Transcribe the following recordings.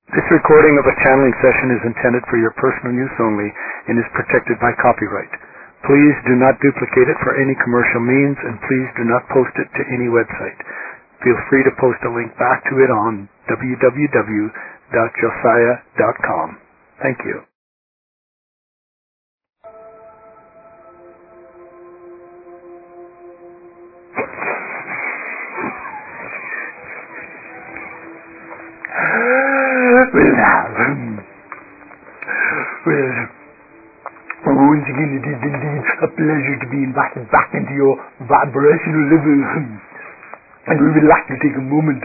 This recording of a channeling session is intended for your personal use only and is protected by copyright. Please do not duplicate it for any commercial means, and please do not post it to any website. Feel free to post a link back to it on www.josiah.com. Thank you. Once again, it is indeed a pleasure to be invited back into your vibrational level. And we would like to take a moment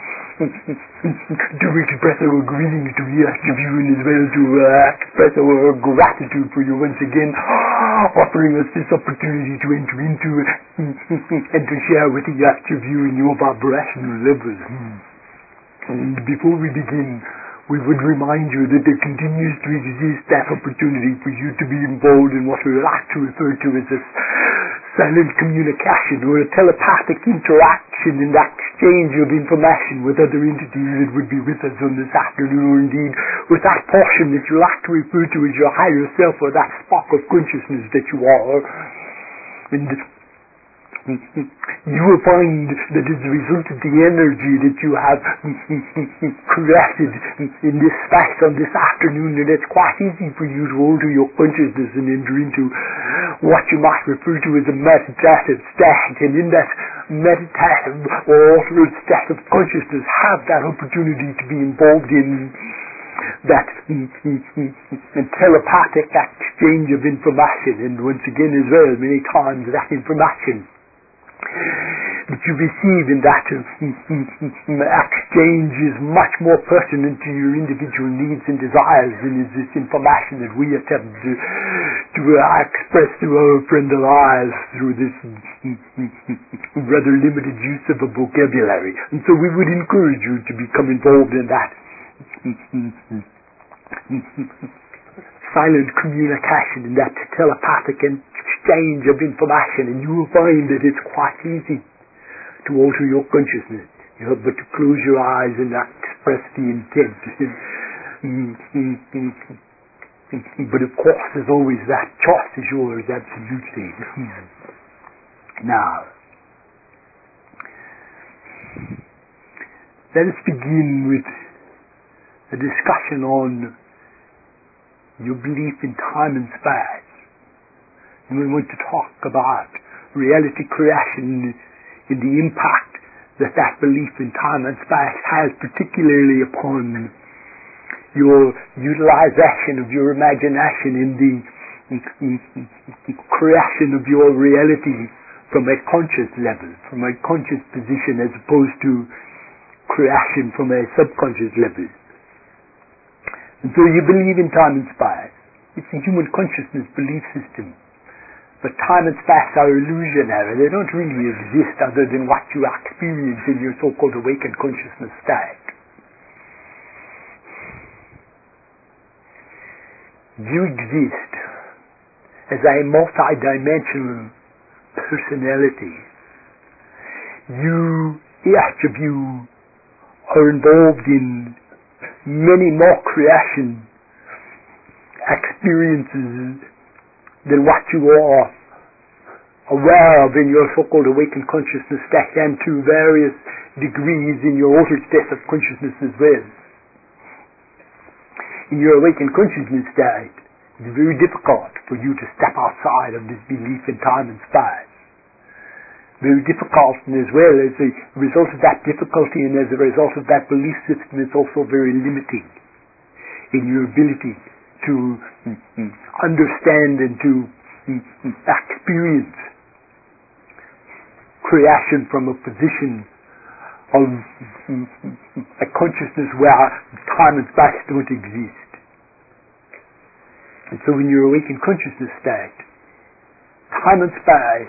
to express our greetings to the rest of you, and as well to express our gratitude for you once again offering us this opportunity to enter into and to share with the rest of you in your vibrational level. And before we begin, we would remind you that there continues to exist that opportunity for you to be involved in what we like to refer to as a silent communication, or a telepathic interaction in that exchange of information with other entities that would be with us on this afternoon, or indeed with that portion that you like to refer to as your higher self, or that spark of consciousness that you are. And you will find that as a result of the energy that you have created in this space on this afternoon, that it's quite easy for you to alter your consciousness and enter into what you might refer to as a meditative state, and in that meditative or altered state of consciousness have that opportunity to be involved in that telepathic exchange of information, and once again as well, many times that information that you receive in that exchange is much more pertinent to your individual needs and desires than is this information that we attempt to express through our friend Elias through this rather limited use of a vocabulary. And so we would encourage you to become involved in that silent communication, in that telepathic exchange of information, and you will find that it's quite easy to alter your consciousness. You have but to close your eyes and express the intent. But of course, as always, that choice is yours, absolutely. Now, let us begin with a discussion on your belief in time and space. And we want to talk about reality creation and the impact that that belief in time and space has, particularly upon your utilization of your imagination in the creation of your reality from a conscious level, from a conscious position, as opposed to creation from a subconscious level. And so you believe in time and space. It's a human consciousness belief system. But time and space are illusionary. They don't really exist other than what you experience in your so-called awakened consciousness state. You exist as a multi-dimensional personality. Each of you are involved in many more creation experiences than what you are aware of in your so-called awakened consciousness state, and to various degrees in your altered state of consciousness as well. In your awakened consciousness state, it's very difficult for you to step outside of this belief in time and space. Very difficult, and as well as a result of that difficulty and as a result of that belief system, it's also very limiting in your ability to understand and to experience creation from a position of a consciousness where time and space don't exist. And so in your awakened consciousness state, time and space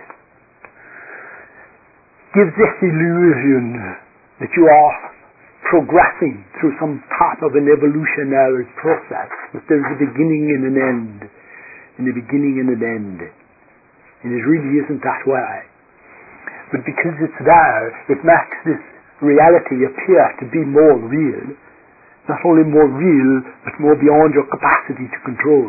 gives this illusion that you are progressing through some type of an evolutionary process, that there's a beginning and an end, and a beginning and an end. And it really isn't that way. But because it's there, it makes this reality appear to be more real not only more real, but more beyond your capacity to control.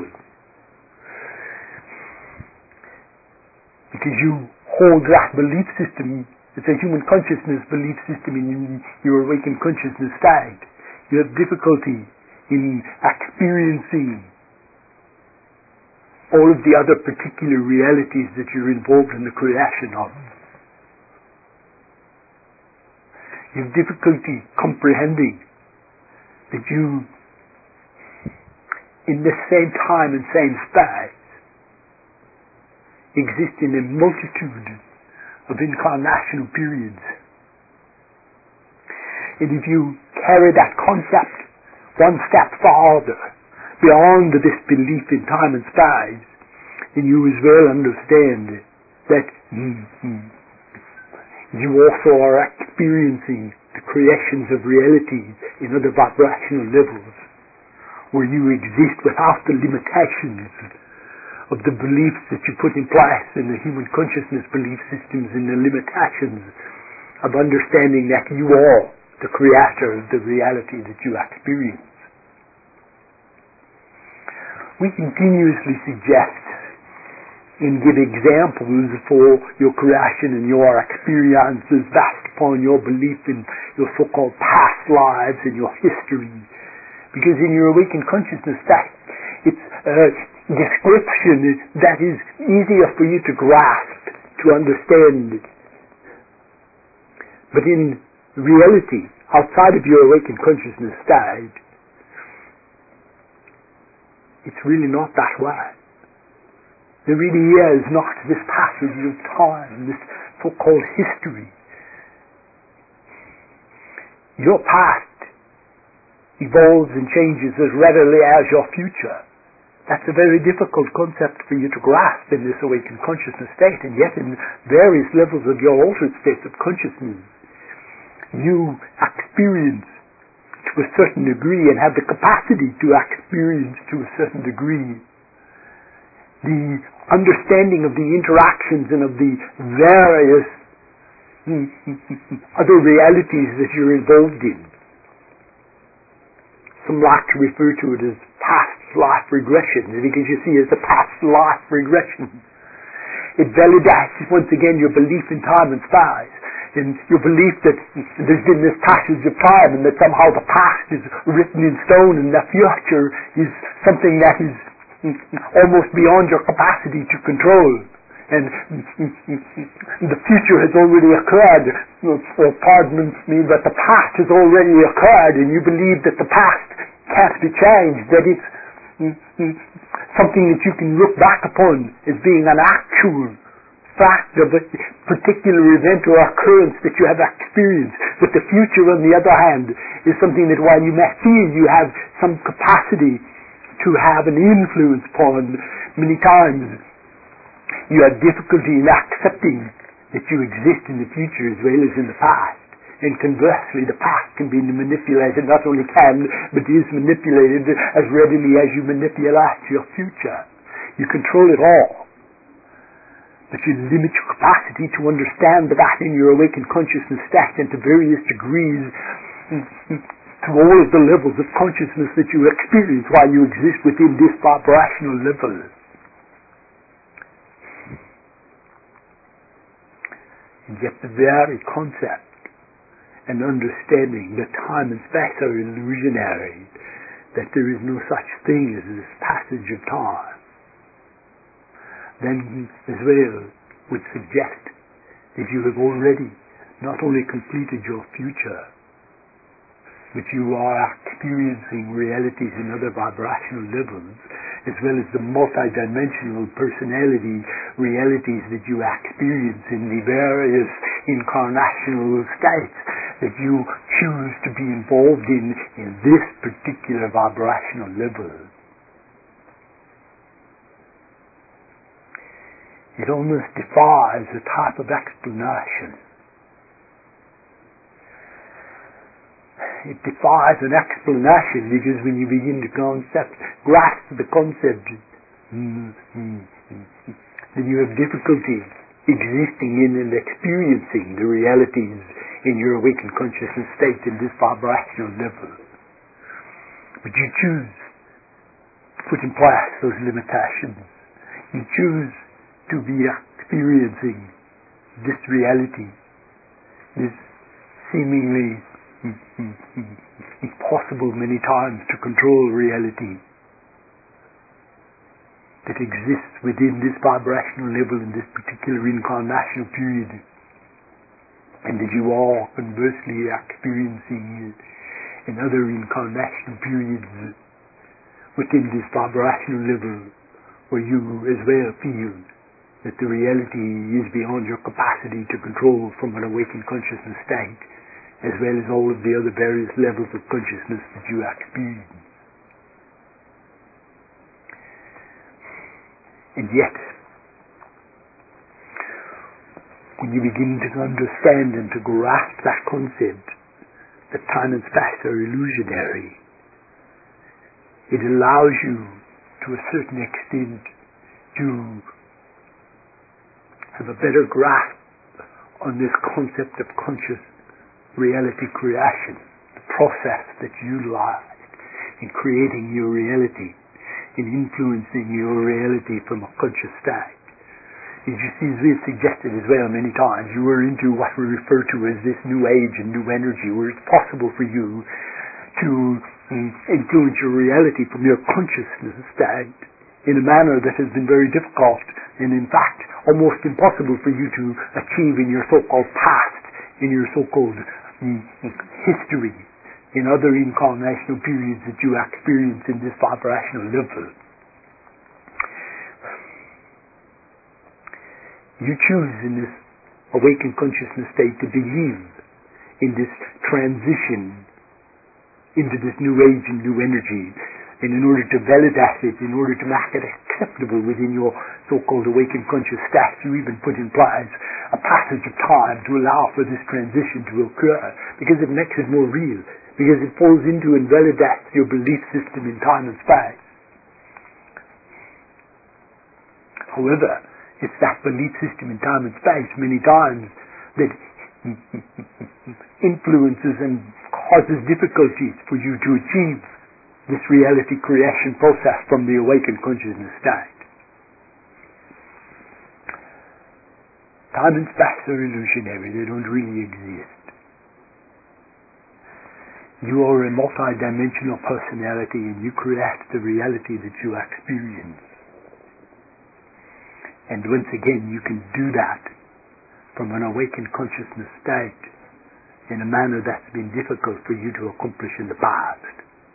Because you hold that belief system, it's a human consciousness belief system in your awakened consciousness state. You have difficulty in experiencing all of the other particular realities that you're involved in the creation of. You have difficulty comprehending that you, in the same time and same space, exist in a multitude of incarnational periods. And if you carry that concept one step farther, beyond this belief in time and space, then you as well understand that you also are experiencing the creations of realities in other vibrational levels, where you exist without the limitations of the beliefs that you put in place in the human consciousness belief systems, and the limitations of understanding that you are the creator of the reality that you experience. We continuously suggest and give examples for your creation and your experiences based upon your belief in your so-called past lives and your history. Because in your awakened consciousness state, it's a description that is easier for you to grasp, to understand. But in reality, outside of your awakened consciousness state, it's really not that way. There really is not this passage of time, this so-called history. Your past evolves and changes as readily as your future. That's a very difficult concept for you to grasp in this awakened consciousness state, and yet in various levels of your altered states of consciousness, you experience to a certain degree, and have the capacity to experience to a certain degree, the understanding of the interactions and of the various other realities that you're involved in. Some like to refer to it as past life regression, because you see, as a past life regression, it validates once again your belief in time and space, and your belief that there's been this passage of time, and that somehow the past is written in stone, and the future is something that is almost beyond your capacity to control. And the future has already occurred, or pardon me, but the past has already occurred, and you believe that the past can't be changed, that it's something that you can look back upon as being an actual fact of a particular event or occurrence that you have experienced. But the future, on the other hand, is something that while you may feel you have some capacity to have an influence upon, many times you have difficulty in accepting that you exist in the future as well as in the past. And conversely, the past can be manipulated, not only can, but is manipulated as readily as you manipulate your future. You control it all. But you limit your capacity to understand that in your awakened consciousness state, and to various degrees, to all of the levels of consciousness that you experience while you exist within this vibrational level. And yet the very concept and understanding that time and space are illusionary, that there is no such thing as this passage of time, then as well would suggest that you have already not only completed your future, but you are experiencing realities in other vibrational levels, as well as the multidimensional personality realities that you experience in the various incarnational states that you choose to be involved in this particular vibrational level. It almost defies a type of explanation. It defies an explanation, because when you begin to grasp the concept, then you have difficulty existing in and experiencing the realities in your awakened consciousness state in this vibrational level. But you choose to put in place those limitations. You choose to be experiencing this reality, this seemingly impossible many times to control reality that exists within this vibrational level in this particular incarnational period, and that you are conversely experiencing in other incarnational periods within this vibrational level, where you as well feel that the reality is beyond your capacity to control from an awakened consciousness state, as well as all of the other various levels of consciousness that you experience. And yet, when you begin to understand and to grasp that concept that time and space are illusionary, it allows you, to a certain extent, to have a better grasp on this concept of conscious reality creation, the process that you utilized in creating your reality, in influencing your reality from a conscious state. As you see, as we've suggested as well many times, you are into what we refer to as this new age and new energy, where it's possible for you to influence your reality from your consciousness state in a manner that has been very difficult and in fact almost impossible for you to achieve in your so-called past, in your so-called history, in other incarnational periods that you experience in this vibrational level. You choose in this awakened consciousness state to believe in this transition into this new age and new energy, and in order to validate it, in order to make it acceptable within your so-called awakened conscious state, you even put in place a passage of time to allow for this transition to occur, because it makes it more real, because it falls into and validates your belief system in time and space. However, it's that belief system in time and space many times that influences and causes difficulties for you to achieve this reality creation process from the awakened consciousness state. Time and space are illusionary, they don't really exist. You are a multi-dimensional personality, and you create the reality that you experience. And once again, you can do that from an awakened consciousness state in a manner that's been difficult for you to accomplish in the past.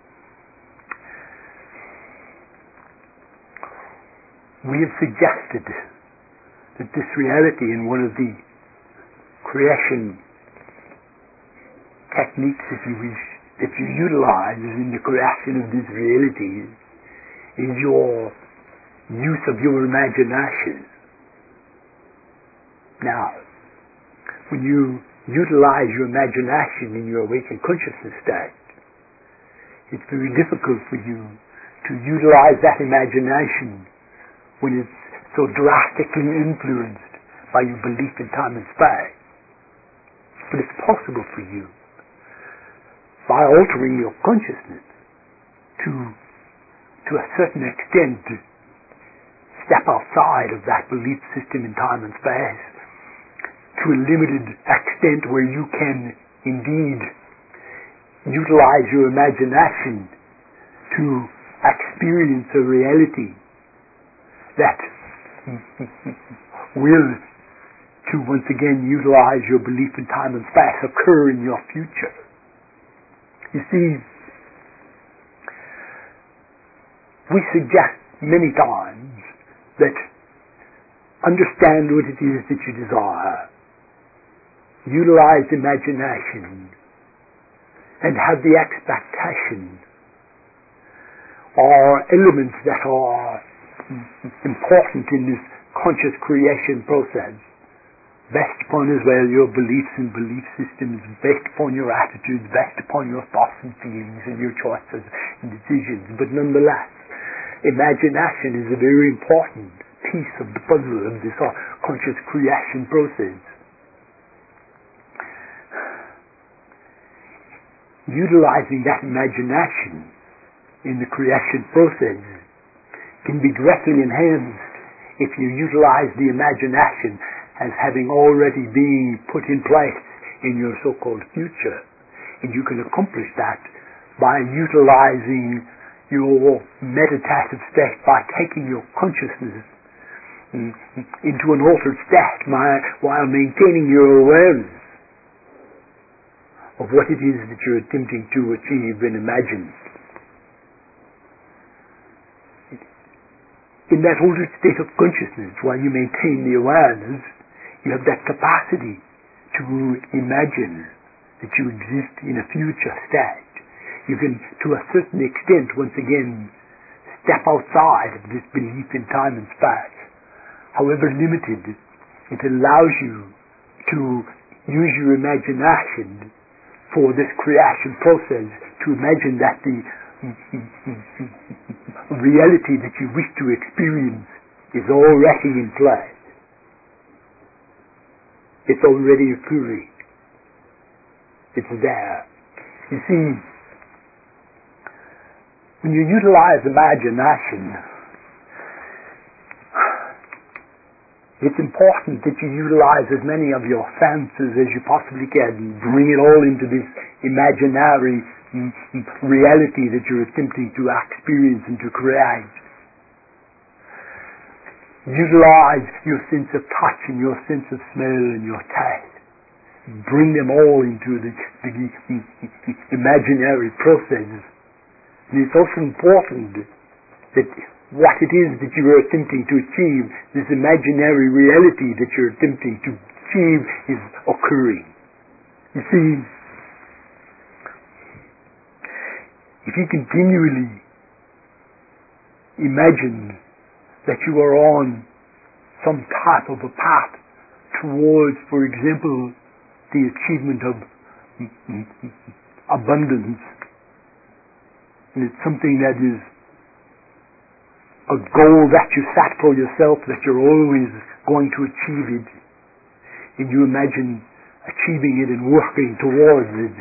We have suggested that this reality, in one of the creation techniques, if you wish, that you utilize in the creation of this reality, is your use of your imagination. Now, when you utilize your imagination in your awakened consciousness state, it's very difficult for you to utilize that imagination when it's so drastically influenced by your belief in time and space. But it's possible for you, by altering your consciousness to a certain extent, to step outside of that belief system in time and space to a limited extent where you can indeed utilize your imagination to experience a reality that will, to once again utilize your belief in time and space, occur in your future. You see, we suggest many times that understand what it is that you desire, utilize imagination, and have the expectation are elements that are important in this conscious creation process, based upon as well your beliefs and belief systems, based upon your attitudes, based upon your thoughts and feelings and your choices and decisions. But nonetheless, imagination is a very important piece of the puzzle of this conscious creation process. Utilizing that imagination in the creation process can be directly enhanced if you utilize the imagination as having already been put in place in your so-called future. And you can accomplish that by utilizing your meditative state, by taking your consciousness into an altered state while maintaining your awareness of what it is that you're attempting to achieve and imagine. In that altered state of consciousness, while you maintain the awareness, you have that capacity to imagine that you exist in a future state. You can, to a certain extent, once again, step outside of this belief in time and space. However limited, it allows you to use your imagination for this creation process, to imagine that the reality that you wish to experience is already in place. It's already occurring. It's there. You see, when you utilize imagination, it's important that you utilize as many of your senses as you possibly can. Bring it all into this imaginary reality that you're attempting to experience and to create. Utilize your sense of touch and your sense of smell and your taste. Bring them all into the imaginary process. And it's also important that what it is that you are attempting to achieve, this imaginary reality that you're attempting to achieve, is occurring. You see, if you continually imagine that you are on some type of a path towards, for example, the achievement of abundance, and it's something that is a goal that you set for yourself, that you're always going to achieve it, and you imagine achieving it and working towards it,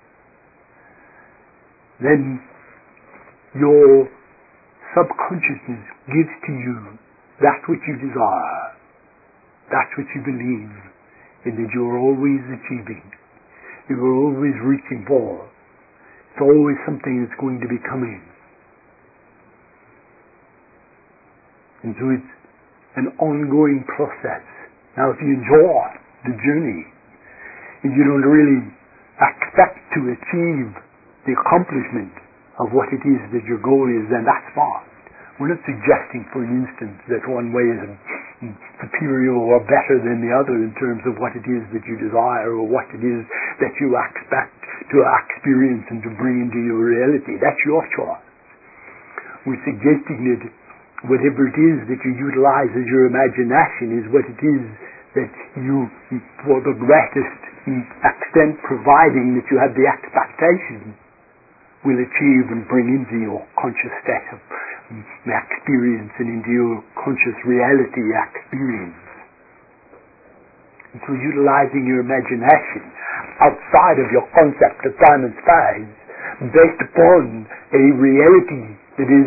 then your subconsciousness gives to you that which you desire, that which you believe, and that you're always achieving, you're always reaching for. It's always something that's going to be coming. And so it's an ongoing process. Now if you enjoy the journey, and you don't really expect to achieve the accomplishment of what it is that your goal is, then that's fine. We're not suggesting, for instance, that one way is superior or better than the other in terms of what it is that you desire or what it is that you expect to experience and to bring into your reality. That's your choice. We're suggesting that whatever it is that you utilize as your imagination is what it is that you, for the greatest extent, providing that you have the expectation, will achieve and bring into your conscious state of experience and into your conscious reality experience. And so utilizing your imagination outside of your concept of time and space, based upon a reality that is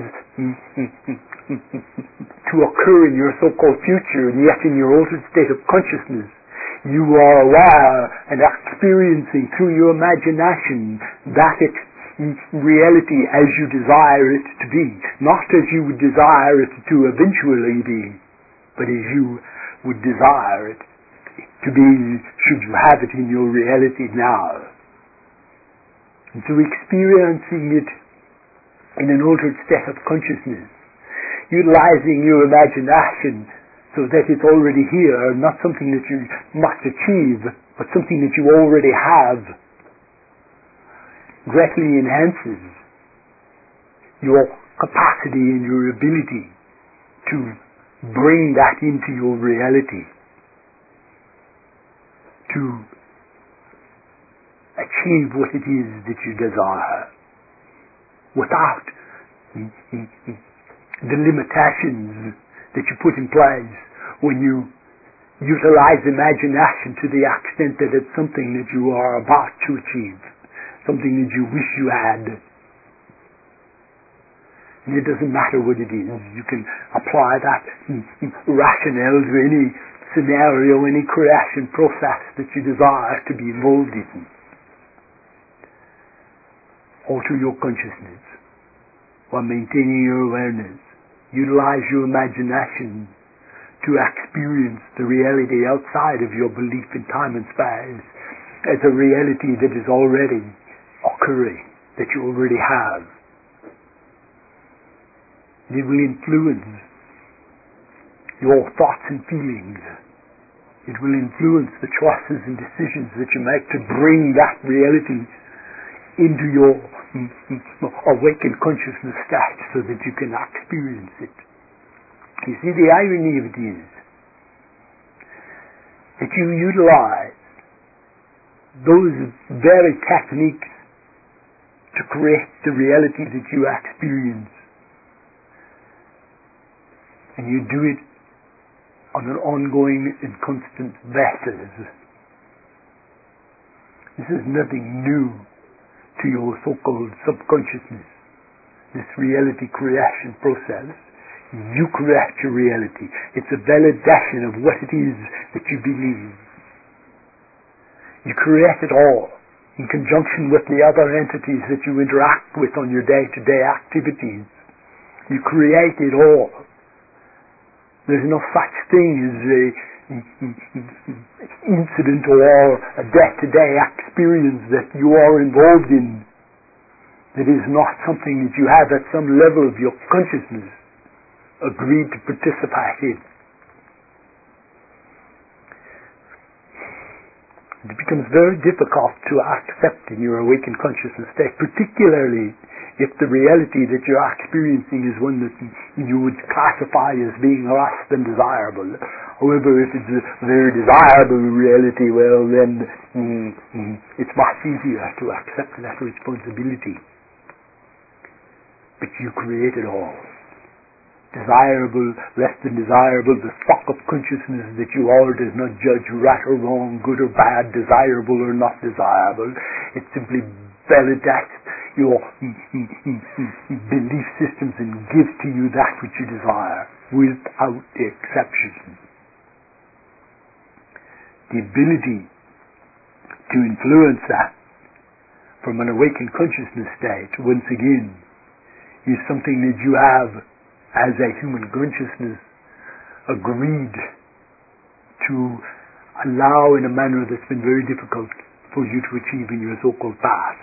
to occur in your so-called future, and yet in your altered state of consciousness, you are aware and experiencing through your imagination that reality as you desire it to be, not as you would desire it to eventually be, but as you would desire it to be should you have it in your reality now. And so experiencing it in an altered state of consciousness, utilizing your imagination so that it's already here, not something that you must achieve, but something that you already have, greatly enhances your capacity and your ability to bring that into your reality, to achieve what it is that you desire without the limitations that you put in place when you utilize imagination to the extent that it's something that you are about to achieve, something that you wish you had. And it doesn't matter what it is. You can apply that rationale to any scenario, any creation process that you desire to be involved in. Alter your consciousness while maintaining your awareness. Utilize your imagination to experience the reality outside of your belief in time and space as a reality that is already occurring, that you already have. It will influence your thoughts and feelings. It will influence the choices and decisions that you make to bring that reality into your awakened consciousness state so that you can experience it. You see, the irony of it is that you utilize those very techniques to create the reality that you experience. And you do it on an ongoing and constant basis. This is nothing new to your so-called subconsciousness. This reality creation process, you create your reality. It's a validation of what it is that you believe. You create it all in conjunction with the other entities that you interact with on your day-to-day activities. You create it all. There's no such thing as an incident or a day-to-day experience that you are involved in that is not something that you have at some level of your consciousness agreed to participate in. It becomes very difficult to accept in your awakened consciousness state, particularly if the reality that you're experiencing is one that you would classify as being less than desirable. However, if it's a very desirable reality, well then it's much easier to accept that responsibility. But you create it all. Desirable, less than desirable, the stock of consciousness that you are does not judge right or wrong, good or bad, desirable or not desirable. It simply validates your belief systems and gives to you that which you desire without exception. The ability to influence that from an awakened consciousness state, once again, is something that you have as a human consciousness agreed to allow in a manner that's been very difficult for you to achieve in your so-called past.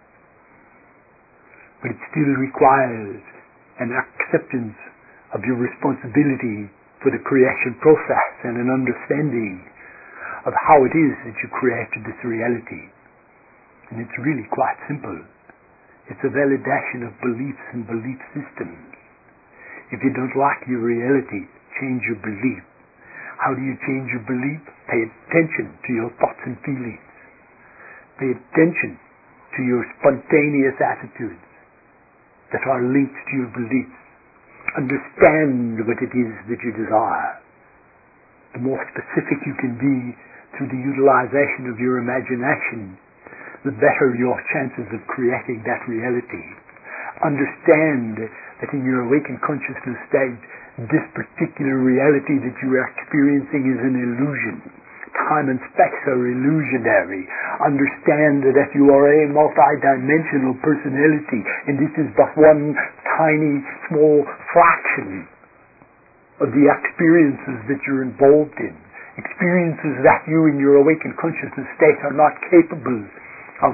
But it still requires an acceptance of your responsibility for the creation process and an understanding of how it is that you created this reality. And it's really quite simple. It's a validation of beliefs and belief systems. If you don't like your reality, change your belief. How do you change your belief? Pay attention to your thoughts and feelings. Pay attention to your spontaneous attitudes that are linked to your beliefs. Understand what it is that you desire. The more specific you can be through the utilization of your imagination, the better your chances of creating that reality. Understand that in your awakened consciousness state, this particular reality that you are experiencing is an illusion. Time and space are illusionary. Understand that you are a multi-dimensional personality, and this is but one tiny, small fraction of the experiences that you're involved in. Experiences that you in your awakened consciousness state are not capable of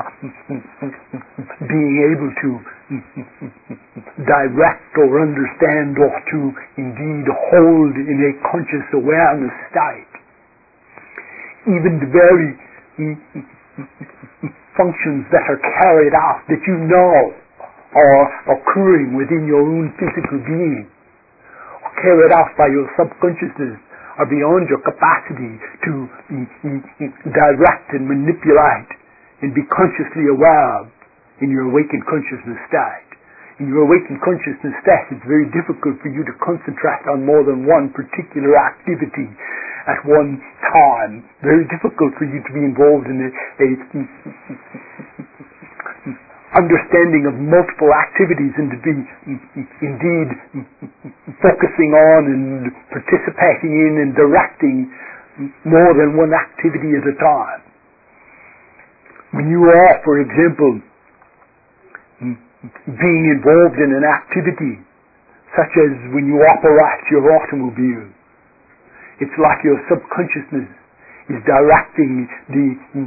being able to direct or understand or to indeed hold in a conscious awareness state. Even the very functions that are carried out that you know are occurring within your own physical being, or carried out by your subconsciousness, are beyond your capacity to direct and manipulate and be consciously aware of in your awakened consciousness state. In your awakened consciousness state, it's very difficult for you to concentrate on more than one particular activity at one time. Very difficult for you to be involved in a understanding of multiple activities and to be indeed focusing on and participating in and directing more than one activity at a time. When you are, for example, being involved in an activity such as when you operate your automobile, it's like your subconsciousness is directing the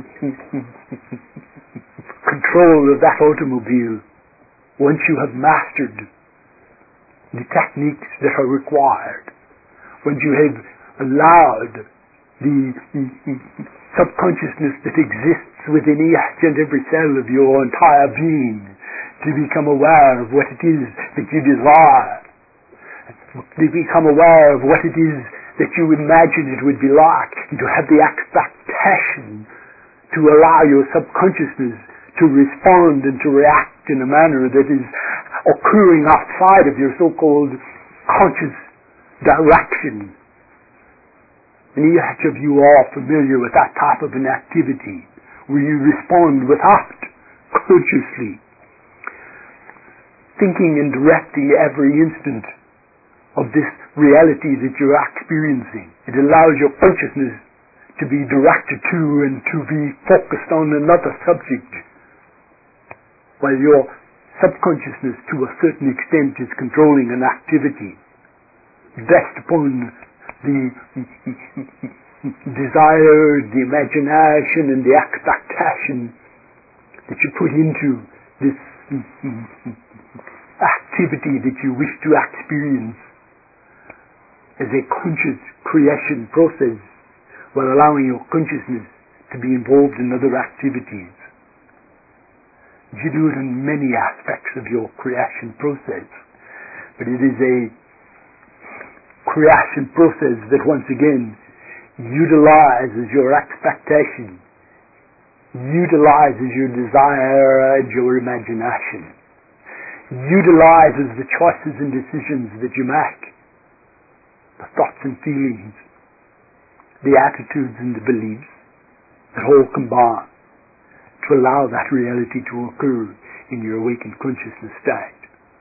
control of that automobile. Once you have mastered the techniques that are required, once you have allowed the subconsciousness that exists within each and every cell of your entire being to become aware of what it is that you desire, to become aware of what it is that you imagine it would be like, and to have the expectation to allow your subconsciousness to respond and to react in a manner that is occurring outside of your so-called conscious direction. And each of you are familiar with that type of an activity where you respond without consciously thinking and directing every instant of this reality that you're experiencing. It allows your consciousness to be directed to and to be focused on another subject, while your subconsciousness to a certain extent is controlling an activity based upon the desire, the imagination, and the expectation that you put into this activity that you wish to experience as a conscious creation process, while allowing your consciousness to be involved in other activities. You do it in many aspects of your creation process, but it is a creation process that once again utilizes your expectation, utilizes your desire and your imagination, utilizes the choices and decisions that you make, the thoughts and feelings, the attitudes and the beliefs that all combine to allow that reality to occur in your awakened consciousness state.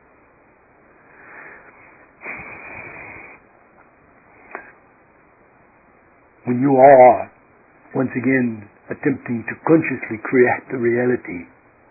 When you are, once again, attempting to consciously create the reality,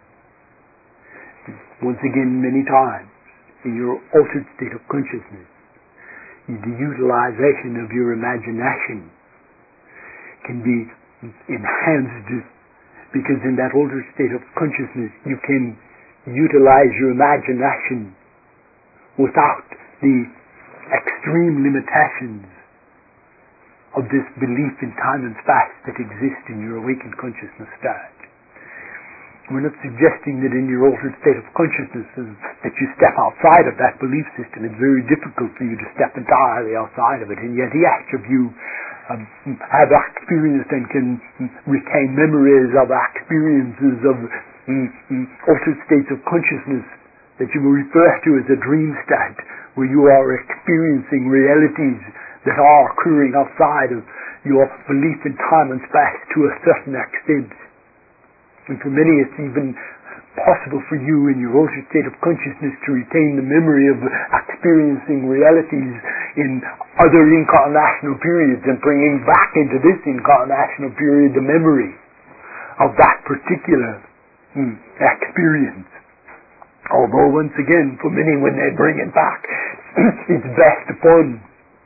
once again, many times, in your altered state of consciousness, the utilization of your imagination can be enhanced, because in that altered state of consciousness you can utilize your imagination without the extreme limitations of this belief in time and space that exists in your awakened consciousness state. We're not suggesting that in your altered state of consciousness that you step outside of that belief system. It's very difficult for you to step entirely outside of it, and yet each of you have experienced and can retain memories of experiences of altered states of consciousness that you will refer to as a dream state, where you are experiencing realities that are occurring outside of your belief in time and space to a certain extent. And for many it's even possible for you in your altered state of consciousness to retain the memory of experiencing realities in other incarnational periods and bringing back into this incarnational period the memory of that particular experience. Although once again, for many when they bring it back, it's based upon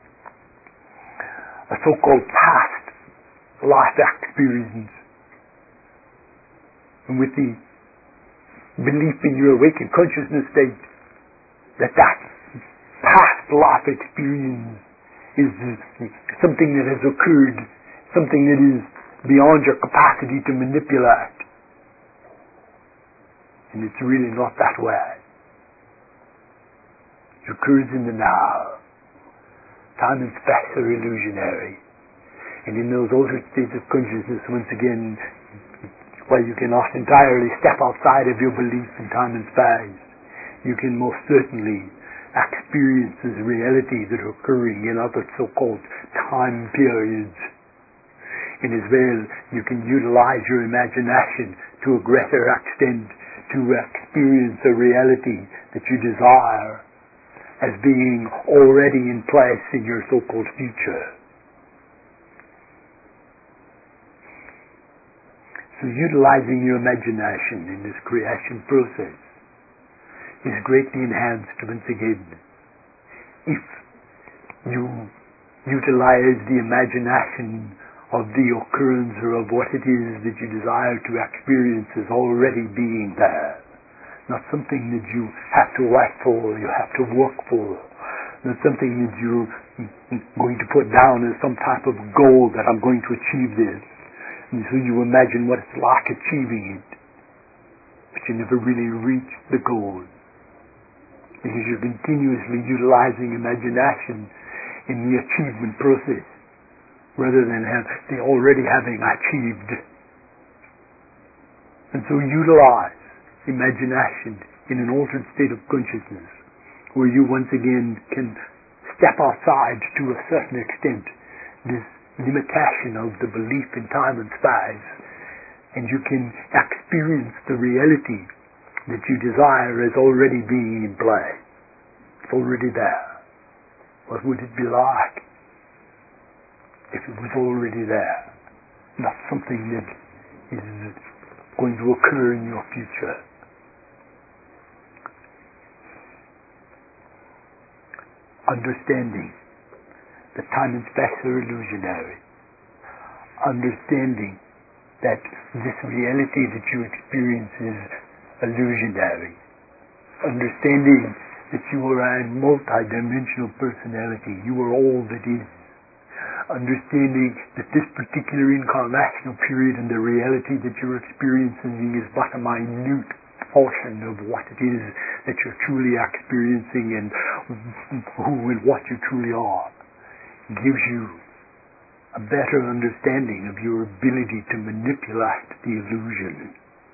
a so-called past life experience. And with the belief in your awakened consciousness state that past life experience is something that has occurred, something that is beyond your capacity to manipulate. And it's really not that way. It occurs in the now. Time and space are illusionary. And in those altered states of consciousness, once again, while you cannot entirely step outside of your belief in time and space, you can most certainly experience as reality that are occurring in other so-called time periods. And as well, you can utilize your imagination to a greater extent to to experience a reality that you desire as being already in place in your so-called future. So utilizing your imagination in this creation process is greatly enhanced once again if you utilize the imagination of the occurrence or of what it is that you desire to experience as already being there. Not something that you have to wait for, you have to work for. Not something that you're going to put down as some type of goal that I'm going to achieve this. And so you imagine what it's like achieving it. But you never really reach the goal. Because you're continuously utilizing imagination in the achievement process, rather than the already having achieved. And so utilize imagination in an altered state of consciousness, where you once again can step outside to a certain extent this limitation of the belief in time and space, and you can experience the reality that you desire as already being in play. It's already there. What would it be like if it was already there, not something that is going to occur in your future? Understanding that time and space are illusionary. Understanding that this reality that you experience is illusionary. Understanding that you are a multi-dimensional personality. You are all that is. Understanding that this particular incarnational period and the reality that you're experiencing is but a minute portion of what it is that you're truly experiencing and who and what you truly are. It gives you a better understanding of your ability to manipulate the illusion,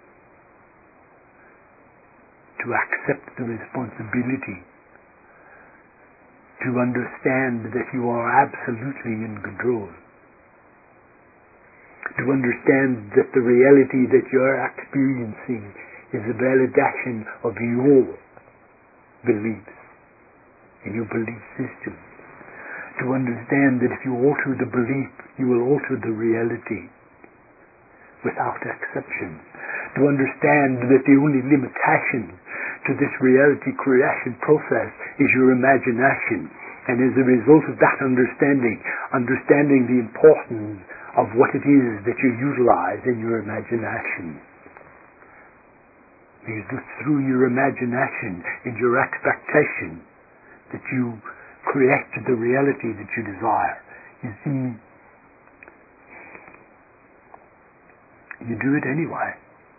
to accept the responsibility, to understand that you are absolutely in control, to understand that the reality that you're experiencing is a validation of your beliefs and your belief system, to understand that if you alter the belief, you will alter the reality without exception, to understand that the only limitation to this reality creation process is your imagination, and as a result of that understanding the importance of what it is that you utilize in your imagination. Because through your imagination and your expectation that you create the reality that you desire. You see, you do it anyway.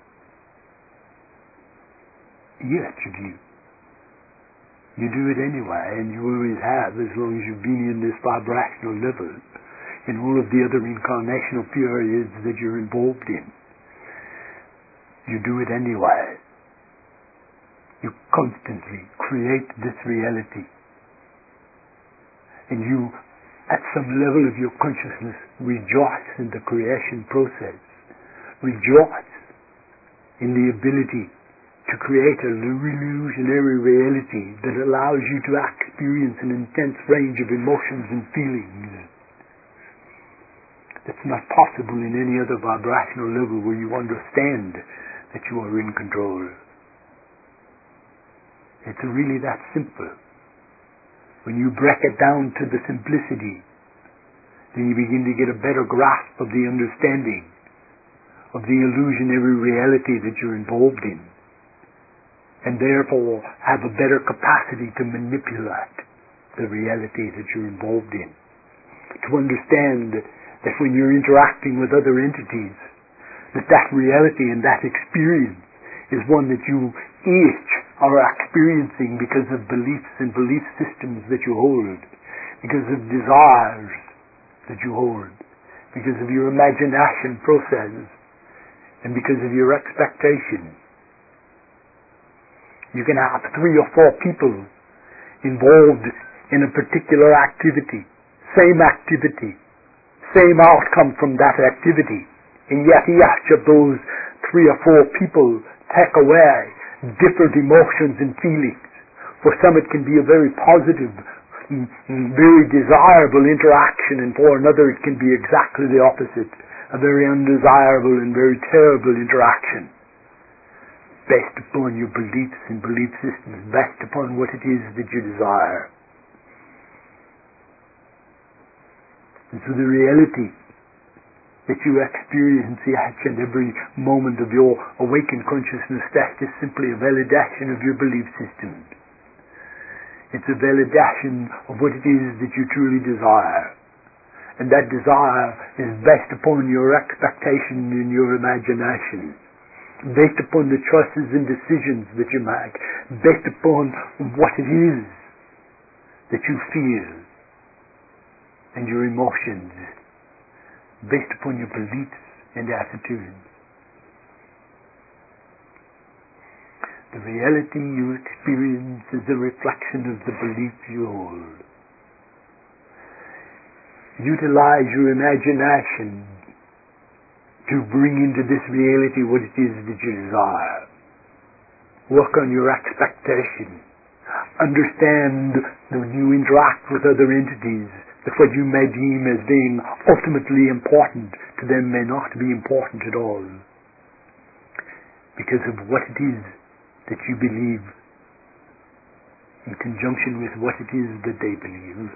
Yes, you do. You do it anyway, and you always have, as long as you've been in this vibrational level, in all of the other incarnational periods that you're involved in. You do it anyway. You constantly create this reality. And you, at some level of your consciousness, rejoice in the creation process. Rejoice in the ability to create a illusionary reality that allows you to experience an intense range of emotions and feelings that's not possible in any other vibrational level where you understand that you are in control. It's really that simple. When you break it down to the simplicity, then you begin to get a better grasp of the understanding of the illusionary reality that you're involved in, and therefore have a better capacity to manipulate the reality that you're involved in. To understand that when you're interacting with other entities, that reality and that experience is one that you each are experiencing because of beliefs and belief systems that you hold, because of desires that you hold, because of your imagination processes, and because of your expectations. You can have 3 or 4 people involved in a particular activity, same outcome from that activity, and yet each of those 3 or 4 people take away different emotions and feelings. For some it can be a very positive, very desirable interaction, and for another it can be exactly the opposite, a very undesirable and very terrible interaction. Based upon your beliefs and belief systems, based upon what it is that you desire. And so the reality that you experience each and every moment of your awakened consciousness, that's just simply a validation of your belief system. It's a validation of what it is that you truly desire. And that desire is based upon your expectation and your imagination, based upon the choices and decisions that you make, based upon what it is that you feel and your emotions, based upon your beliefs and attitudes. The reality you experience is a reflection of the belief you hold. Utilize your imagination to bring into this reality what it is that you desire. Work on your expectation. Understand that when you interact with other entities, that what you may deem as being ultimately important to them may not be important at all, because of what it is that you believe in conjunction with what it is that they believe.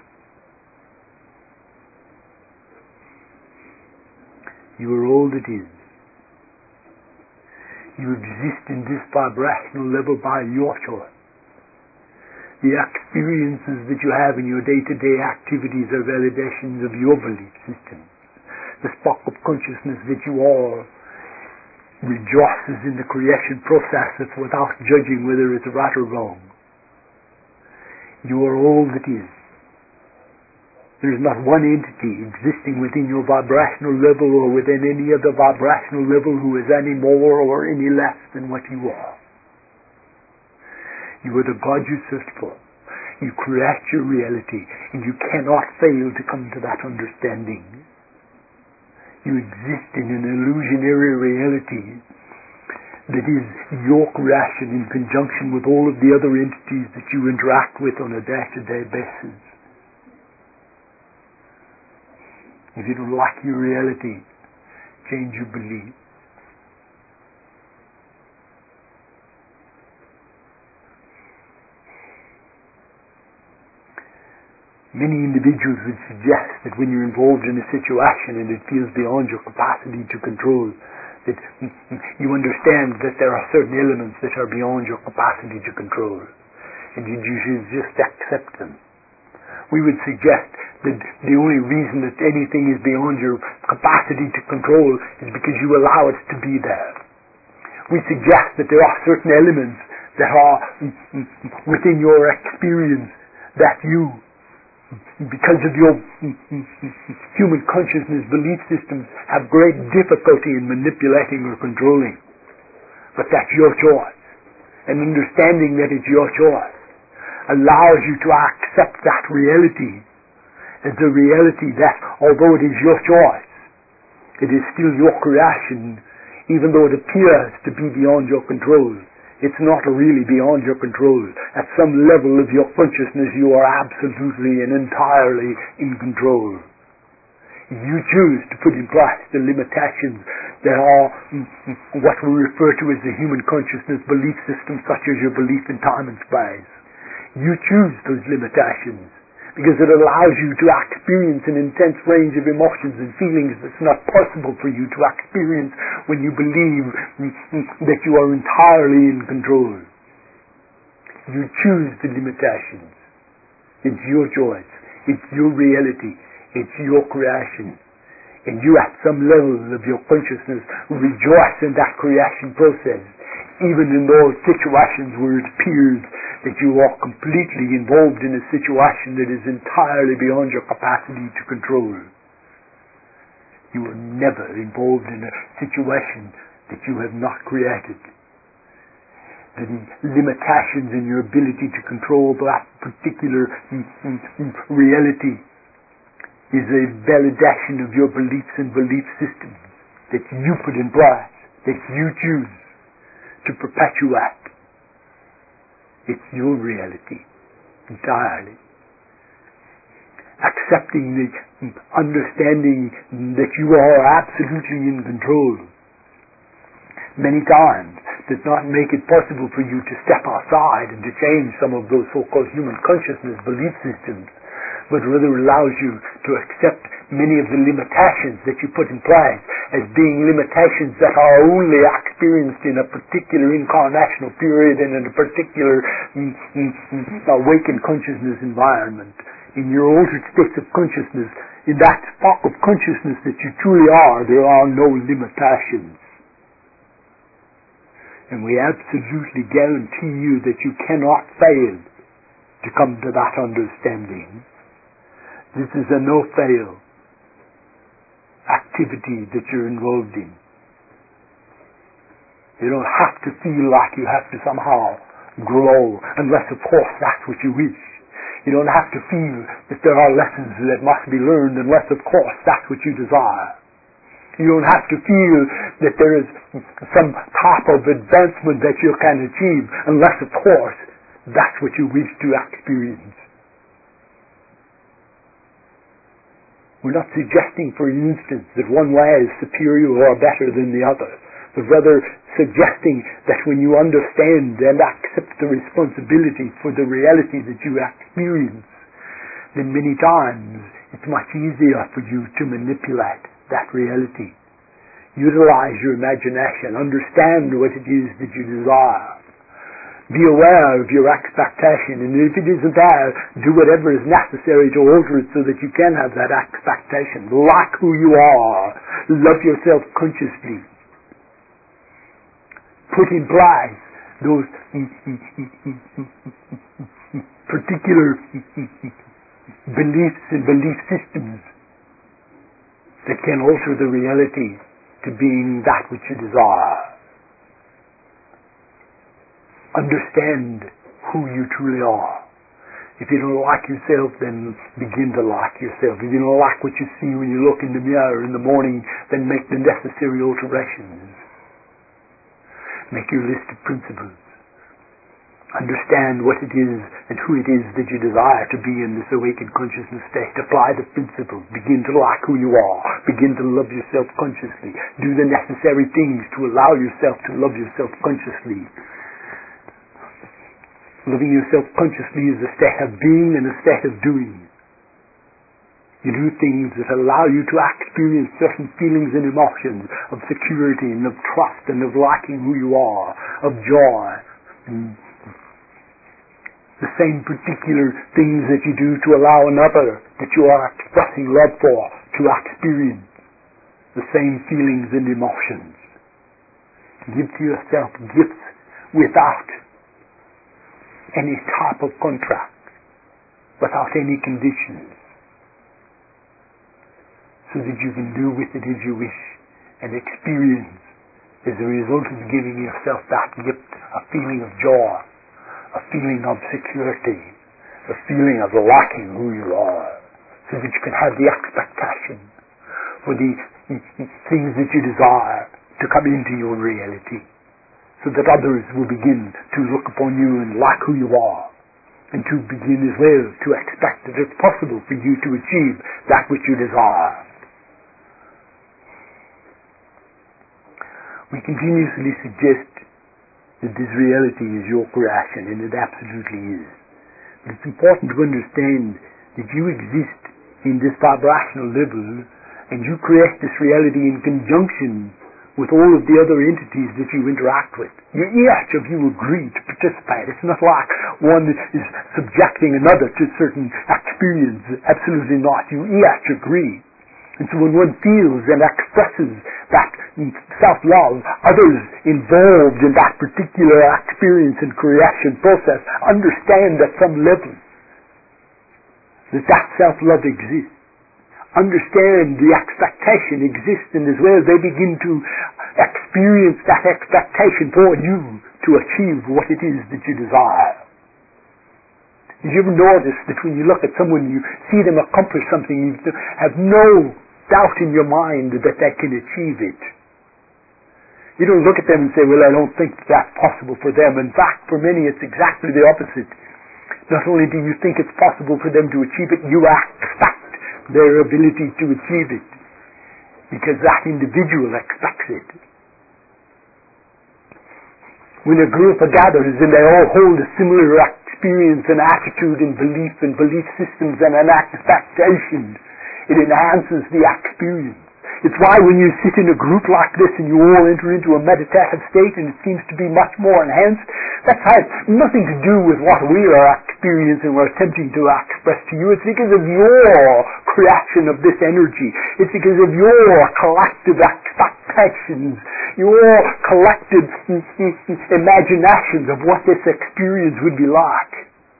You are all that is. You exist in this vibrational level by your choice. The experiences that you have in your day-to-day activities are validations of your belief system. The spark of consciousness that you are rejoices in the creation process without judging whether it's right or wrong. You are all that is. There is not one entity existing within your vibrational level or within any other vibrational level who is any more or any less than what you are. You are the God you search for. You create your reality, and you cannot fail to come to that understanding. You exist in an illusionary reality that is your creation in conjunction with all of the other entities that you interact with on a day-to-day basis. If you don't like your reality, change your belief. Many individuals would suggest that when you're involved in a situation and it feels beyond your capacity to control, that you understand that there are certain elements that are beyond your capacity to control, and you should just accept them. We would suggest that the only reason that anything is beyond your capacity to control is because you allow it to be there. We suggest that there are certain elements that are within your experience that you, because of your human consciousness belief systems, have great difficulty in manipulating or controlling. But that's your choice. And understanding that it's your choice allows you to accept that reality as a reality that, although it is your choice, it is still your creation, even though it appears to be beyond your control. It's not really beyond your control. At some level of your consciousness, you are absolutely and entirely in control. You choose to put in place the limitations that are what we refer to as the human consciousness belief system, such as your belief in time and space. You choose those limitations because it allows you to experience an intense range of emotions and feelings that's not possible for you to experience when you believe that you are entirely in control. You choose the limitations. It's your choice. It's your reality. It's your creation. And you, at some level of your consciousness, rejoice in that creation process, even in those situations where it appears that you are completely involved in a situation that is entirely beyond your capacity to control. You are never involved in a situation that you have not created. The limitations in your ability to control that particular reality is a validation of your beliefs and belief systems that you put in place, that you choose to perpetuate It's your reality entirely. Accepting the understanding that you are absolutely in control many times does not make it possible for you to step outside and to change some of those so-called human consciousness belief systems, but rather allows you to accept many of the limitations that you put in place as being limitations that are only experienced in a particular incarnational period and in a particular awakened consciousness environment. In your altered states of consciousness, in that spark of consciousness that you truly are, there are no limitations. And we absolutely guarantee you that you cannot fail to come to that understanding. This is a no-fail activity that you're involved in. You don't have to feel like you have to somehow grow, unless of course that's what you wish. You don't have to feel that there are lessons that must be learned, unless of course that's what you desire. You don't have to feel that there is some type of advancement that you can achieve, unless of course that's what you wish to experience. We're not suggesting, for instance, that one way is superior or better than the other, but rather suggesting that when you understand and accept the responsibility for the reality that you experience, then many times it's much easier for you to manipulate that reality. Utilize your imagination. Understand what it is that you desire. Be aware of your expectation, and if it isn't there, do whatever is necessary to alter it so that you can have that expectation. Like who you are. Love yourself consciously. Put in place those particular beliefs and belief systems that can alter the reality to being that which you desire. Understand who you truly are. If you don't like yourself, then begin to like yourself. If you don't like what you see when you look in the mirror in the morning, then make the necessary alterations. Make your list of principles. Understand what it is and who it is that you desire to be in this awakened consciousness state. Apply the principles. Begin to like who you are. Begin to love yourself consciously. Do the necessary things to allow yourself to love yourself consciously. Loving yourself consciously is a state of being and a state of doing. You do things that allow you to experience certain feelings and emotions of security and of trust and of liking who you are, of joy. And the same particular things that you do to allow another that you are expressing love for to experience the same feelings and emotions. Give to yourself gifts without any type of contract, without any conditions, so that you can do with it as you wish and experience, as a result of giving yourself that gift, a feeling of joy, a feeling of security, a feeling of liking who you are, so that you can have the expectation for the things that you desire to come into your reality, so that others will begin to look upon you and like who you are, and to begin as well to expect that it's possible for you to achieve that which you desire. We continuously suggest that this reality is your creation, and it absolutely is. But it's important to understand that you exist in this vibrational level, and you create this reality in conjunction with all of the other entities that you interact with. Each of you agree to participate. It's not like one is subjecting another to certain experience. Absolutely not. You each agree. And so when one feels and expresses that self-love, others involved in that particular experience and creation process understand at some level that self-love exists. Understand the expectation exists, and as well they begin to experience that expectation for you to achieve what it is that you desire. Did you ever notice that when you look at someone, you see them accomplish something, you have no doubt in your mind that they can achieve it? We don't look at them and say, well, I don't think that's possible for them. In fact, for many, it's exactly the opposite. Not only do you think it's possible for them to achieve it, you expect their ability to achieve it, because that individual expects it. When a group gathers and they all hold a similar experience and attitude and belief systems and an expectation, it enhances the experience. It's why when you sit in a group like this and you all enter into a meditative state and it seems to be much more enhanced, that has nothing to do with what we are experiencing or attempting to express to you. It's because of your creation of this energy. It's because of your collective expectations, your collective imaginations of what this experience would be like.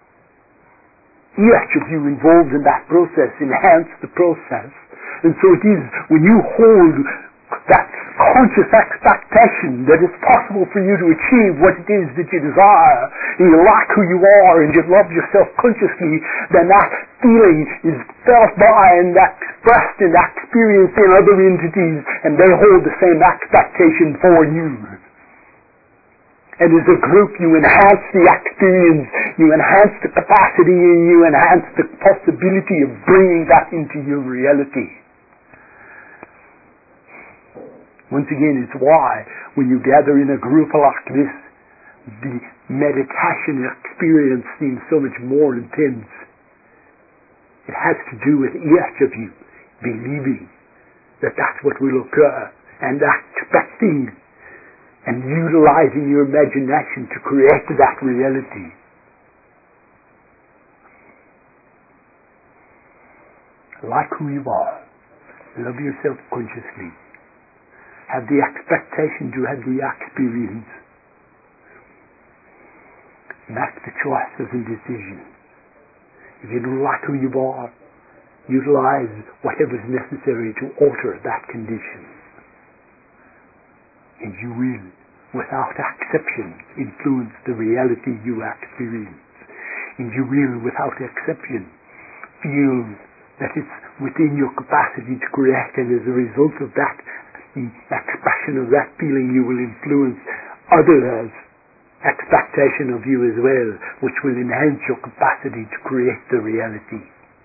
Each of you involved in that process enhance the process. And so it is when you hold that conscious expectation that it's possible for you to achieve what it is that you desire, and you like who you are, and you love yourself consciously, then that feeling is felt by and expressed and experienced in other entities, and they hold the same expectation for you. And as a group, you enhance the experience, you enhance the capacity, and you enhance the possibility of bringing that into your reality. Once again, it's why when you gather in a group like this, the meditation experience seems so much more intense. It has to do with each of you believing that that's what will occur, and expecting and utilizing your imagination to create that reality. Like who you are. Love yourself consciously. Have the expectation to have the experience. Make the choices and decisions. If you don't like who you are, utilize whatever is necessary to alter that condition. And you will, without exception, influence the reality you experience. And you will, without exception, feel that it's within your capacity to create, and as a result of that expression of that feeling, you will influence others' expectation of you as well, which will enhance your capacity to create the reality.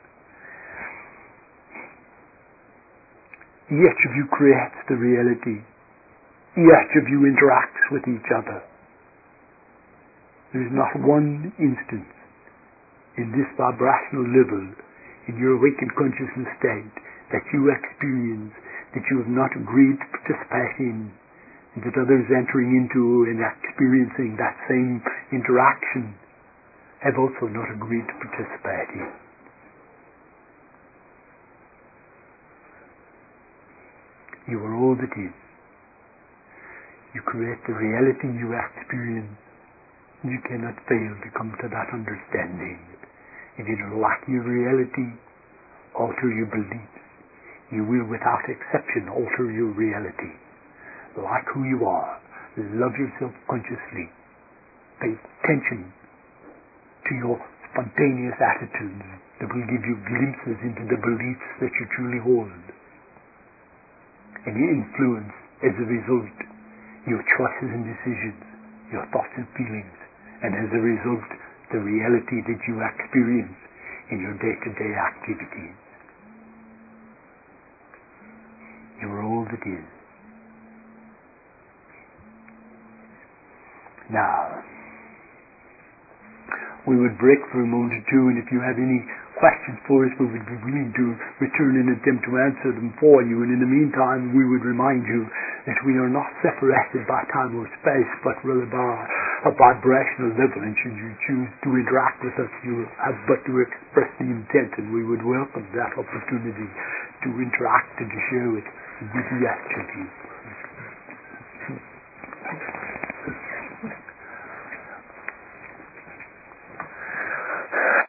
Each of you creates the reality. Each of you interacts with each other. There is not one instance in this vibrational level, in your awakened consciousness state, that you experience that you have not agreed to participate in, and that others entering into and experiencing that same interaction have also not agreed to participate in. You are all that is. You create the reality you experience. You cannot fail to come to that understanding. If you don't like your reality, alter your beliefs. You will, without exception, alter your reality. Like who you are. Love yourself consciously. Pay attention to your spontaneous attitudes that will give you glimpses into the beliefs that you truly hold. And you influence, as a result, your choices and decisions, your thoughts and feelings, and as a result, the reality that you experience in your day-to-day activities. You are all that is. Now, we would break for a moment or two, and if you have any questions for us, we would be willing to return and attempt to answer them for you. And in the meantime, we would remind you that we are not separated by time or space, but rather by a vibrational level. And should you choose to interact with us, you have but to express the intent, and we would welcome that opportunity to interact and to share with each of you.